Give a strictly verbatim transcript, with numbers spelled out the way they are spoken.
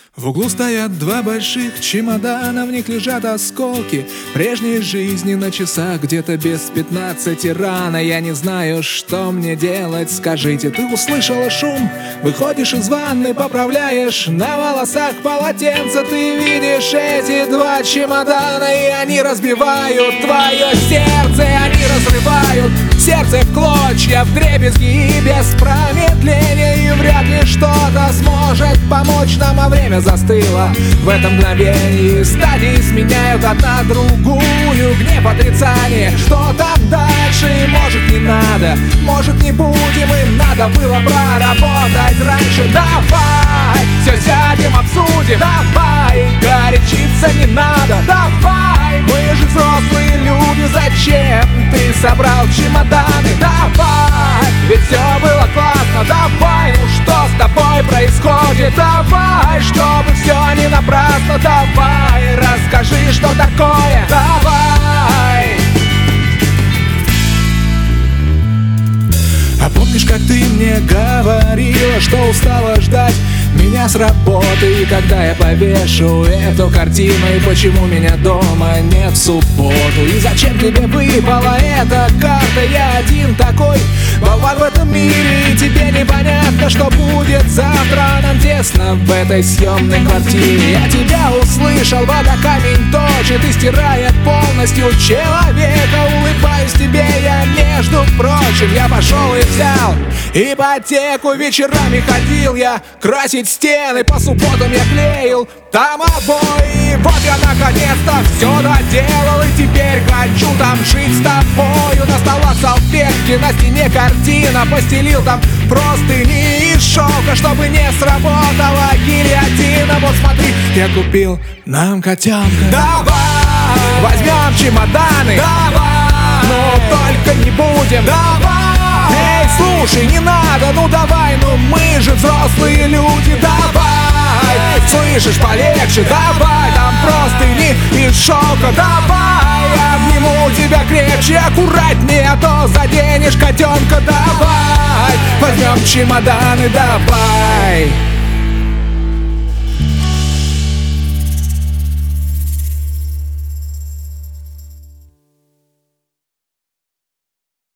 В углу стоят два больших чемодана, в них лежат осколки прежней жизни. На часах где-то без пятнадцати рано. Я не знаю, что мне делать, скажите. Ты услышала шум, выходишь из ванны, поправляешь на волосах полотенце. Ты видишь эти два чемодана, и они разбивают твое сердце. Они разрывают сердце в клочья, в дребезги и без промедления. И вряд ли что-то сможет помочь нам, а время застыло в этом мгновении. Стадии сменяют одна другую, гнев, отрицание. Что там дальше? Может, не надо, может, не будем, и надо было проработать раньше. Давай, все сядем, обсудим. Давай, горячиться не надо. Давай, мы же взрослые люди, зачем ты собрал чемоданы? Давай, ведь все было классно. Давай, ну что с тобой происходит? Давай, чтобы все не напрасно. Давай, расскажи, что такое. Давай. А помнишь, как ты мне говорила, что устала ждать меня с работы? И когда я повешу эту картину, и почему меня дома нет в субботу? И зачем тебе выпала эта карта? Я один такой болван в этом мире, и тебе непонятно, что будет завтра. Нам тесно в этой съемной квартире. Я тебя услышал, вода камень точит и стирает полностью человека. Улыбаюсь тебе я, между прочим. Я пошел и взял ипотеку. Вечерами ходил я красить стены, по субботам я клеил там обои. Вот я наконец-то все доделал, и теперь хочу там жить с тобою. На столах салфетки, на стене картина, постелил там простыни из шелка, чтобы не сработала гильотина. Вот смотри, я купил нам котенка. Давай, возьмем чемоданы. Давай, но только не будем. Давай, эй, слушай, не надо, ну давай, ну мы же взрослые люди. Давай, слышишь, полегче. Давай, там простыни из шелка. Давай, обниму тебя крепче, аккуратнее, а то заденешь котенка. Давай, возьмем чемоданы. Давай.